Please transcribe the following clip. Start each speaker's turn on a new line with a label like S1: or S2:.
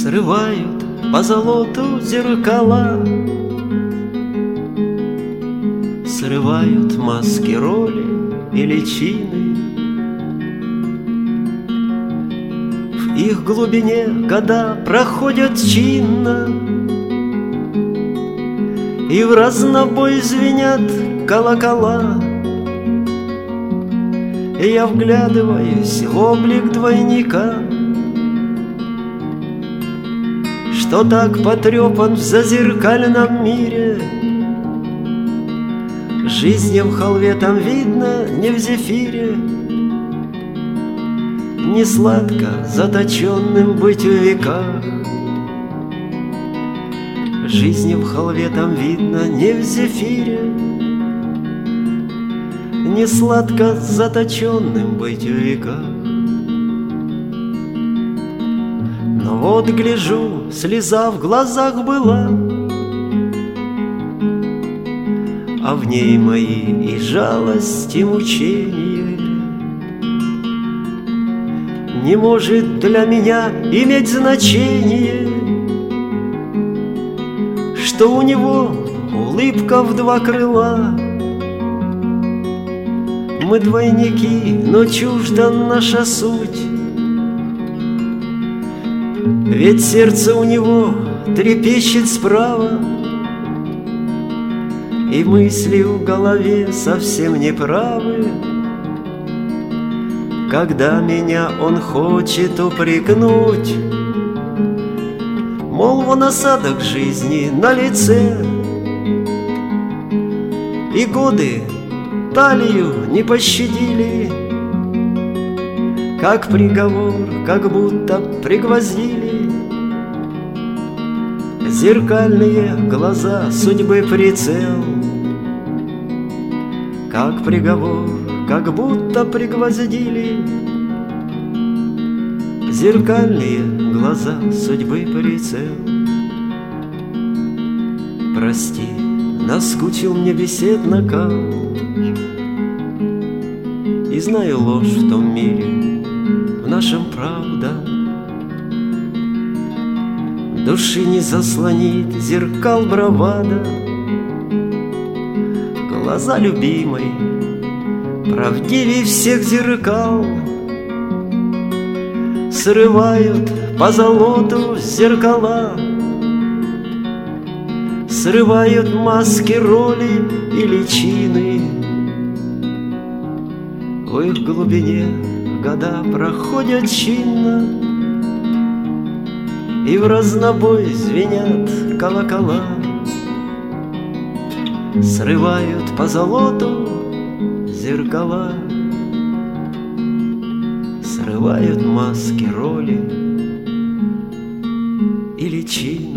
S1: Срывают по золоту зеркала, срывают маски, роли и личины. В их глубине года проходят чинно, и в разнобой звенят колокола. И я вглядываюсь в облик двойника, что так потрепан в зазеркальном мире. Жизнь в халве там видно не в зефире. Не сладко заточенным быть в веках. Жизнь в халве там видно не в зефире. Не сладко заточенным быть в веках. Но вот гляжу, слеза в глазах была, а в ней мои и жалость, и мучение. Не может для меня иметь значение, что у него улыбка в два крыла. Мы двойники, но чужда наша суть. Ведь сердце у него трепещет справа, и мысли в голове совсем неправы. Когда меня он хочет упрекнуть, мол, вон осадок жизни на лице, и годы талию не пощадили, как приговор, как будто пригвоздили. Зеркальные глаза судьбы прицел, как приговор, как будто пригвоздили. Зеркальные глаза судьбы прицел. Прости, наскучил мне бесед накал, и знаю ложь в том мире, в нашем правда. Души не заслонит зеркал бравада. Глаза любимой правдивей всех зеркал. Срывают по золоту зеркала, срывают маски, роли и личины. В их глубине года проходят чинно, и в разнобой звенят колокола. Срывают по золоту зеркала, срывают маски, роли и личины.